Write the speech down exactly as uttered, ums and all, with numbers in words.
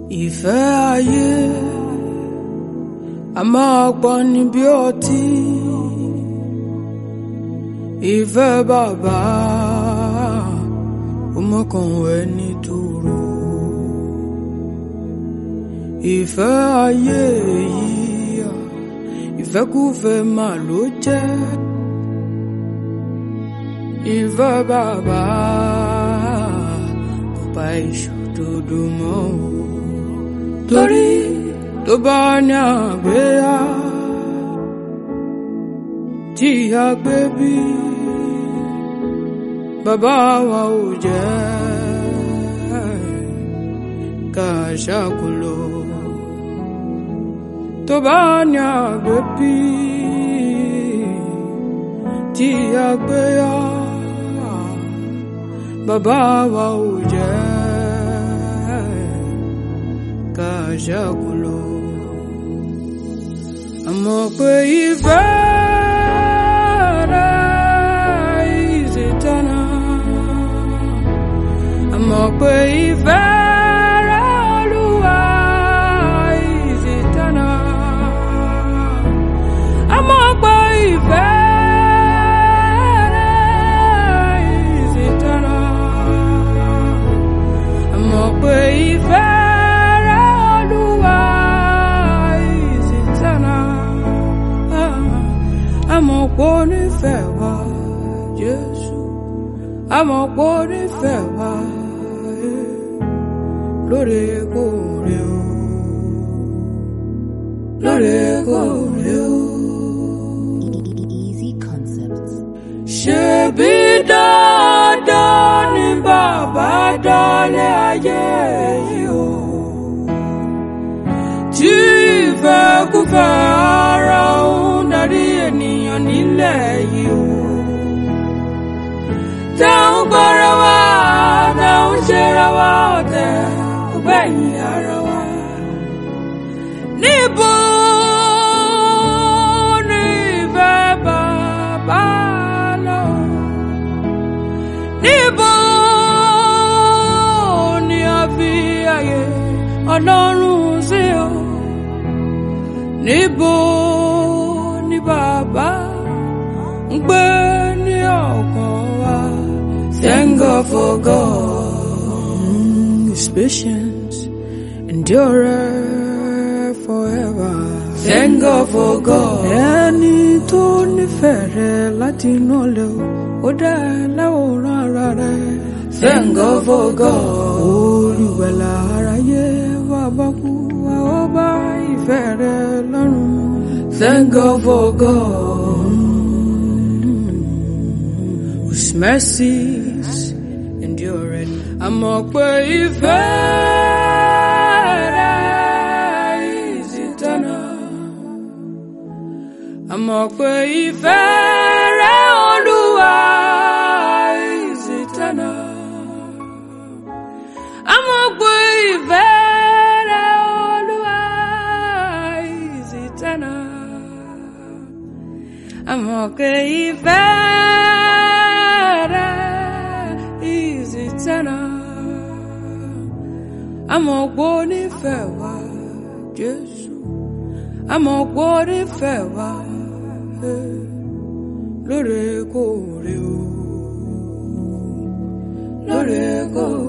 Ìfẹ́ ayé a máa gbọ́ ní bí ọtí. Ìfẹ́ bàbá ó mọ́kàn ẹni dúró. Ìfẹ́ ayé yìí ìfẹ́kúfẹ́ mà ló jẹ́. Ìfẹ́ bàbá kò bá ìṣòdodo mọ́ o. Torí tó bá ní àgbéyà tí a gbé bí bàbá wa ò jẹ́ ká ṣàkólò. Tó bá ní àgbé bí tí a gbéyà bàbá wa ò jẹ́ ká ṣàkólò. Àmọ́ pé ìfẹ́ rẹ̀ is eternal. Àmọ́ pé ìfẹ́ rẹ̀ Olúwa is eternal. Àmọ́ pé ìfẹ́ rẹ̀ is eternal. Àmọ́ pé ìfẹ́ àmọ́ pé ó nífẹ̀ẹ́ wa Jésù, àmọ́ pé ó nífẹ̀ẹ́ wa lóòrèkóòrè o, lóòrèkóòrè o. Easy Concepts. Ṣebí dandan ni bàbá dálé ayé yìí o, tí ìfẹ́kúfẹ́ ara òun darí ènìyàn nílẹ̀ yìí o. Táwọn gbọ́ra wa, táwọn ṣera wa ọ̀tẹ̀, ọgbẹ́yìn ara wa. Níbo ni ìfẹ́ bàbá lọ? Níbo ni a fi àyè Ọlọ́run sí o? Níbo ni bàbá ń gbé ní ọkàn wa? Thank God for God. His patience endureth forever. Thank God for God. Ẹni tó nífẹ̀ẹ́ rẹ̀ láti inú ọ̀lẹ́ ó dá láwòrán ara rẹ̀. Thank God for God. Olùgbàlà aráyé wá bá kú wá ó bá ìfẹ́ rẹ̀ lọ́rùn. Thank God for God, whose mercies endureth. Àmọ́ pé ìfẹ́ rẹ̀ is eternal. Àmọ́ pé ìfẹ́ rẹ̀ Olúwa is eternal. Àmọ́ pé ìfẹ́ rẹ̀ Olúwa is eternal. Àmọ́ pé ìfẹ́ rẹ̀ is eternal. Àmọ́ pé ó nífẹ̀ẹ́ wa Jésù. Àmọ́ pé ó nífẹ̀ẹ́ wa lóòrèkóòrè o, lóòrèkóòrè.